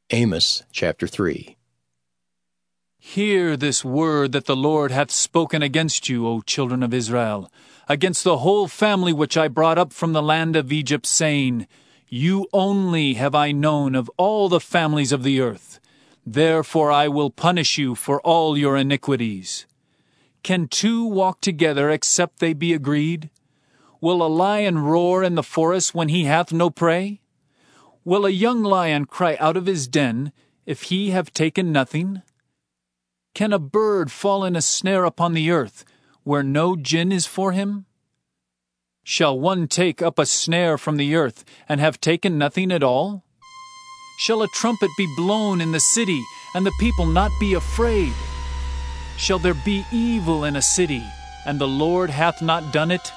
Amos chapter 3. Hear this word that the Lord hath spoken against you, O children of Israel, against the whole family which I brought up from the land of Egypt, saying, You only have I known of all the families of the earth. Therefore I will punish you for all your iniquities. Can two walk together except they be agreed? Will a lion roar in the forest when he hath no prey? Will a young lion cry out of his den, if he have taken nothing? Can a bird fall in a snare upon the earth, where no gin is for him? Shall one take up a snare from the earth, and have taken nothing at all? Shall a trumpet be blown in the city, and the people not be afraid? Shall there be evil in a city, and the Lord hath not done it?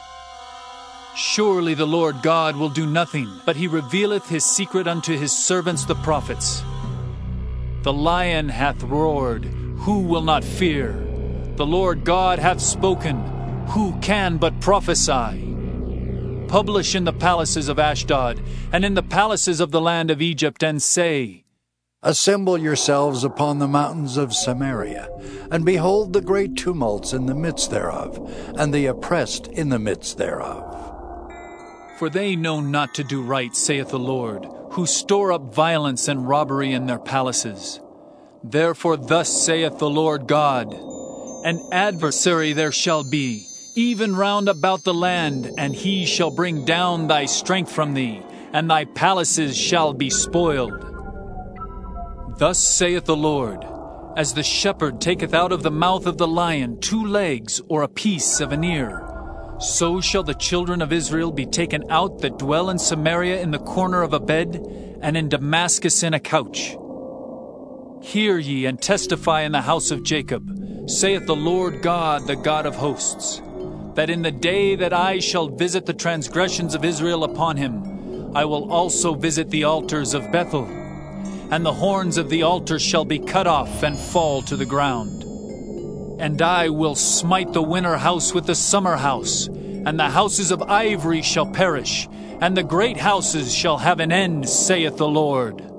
Surely the Lord God will do nothing, but he revealeth his secret unto his servants the prophets. The lion hath roared, who will not fear? The Lord God hath spoken, who can but prophesy? Publish in the palaces of Ashdod, and in the palaces of the land of Egypt, and say, Assemble yourselves upon the mountains of Samaria, and behold the great tumults in the midst thereof, and the oppressed in the midst thereof. For they know not to do right, saith the Lord, who store up violence and robbery in their palaces. Therefore thus saith the Lord God, An adversary there shall be, even round about the land, and he shall bring down thy strength from thee, and thy palaces shall be spoiled. Thus saith the Lord, As the shepherd taketh out of the mouth of the lion 2 legs or a piece of an ear, so shall the children of Israel be taken out that dwell in Samaria in the corner of a bed, and in Damascus in a couch. Hear ye and testify in the house of Jacob, saith the Lord God, the God of hosts, that in the day that I shall visit the transgressions of Israel upon him, I will also visit the altars of Bethel, and the horns of the altar shall be cut off and fall to the ground. And I will smite the winter house with the summer house, and the houses of ivory shall perish, and the great houses shall have an end, saith the Lord.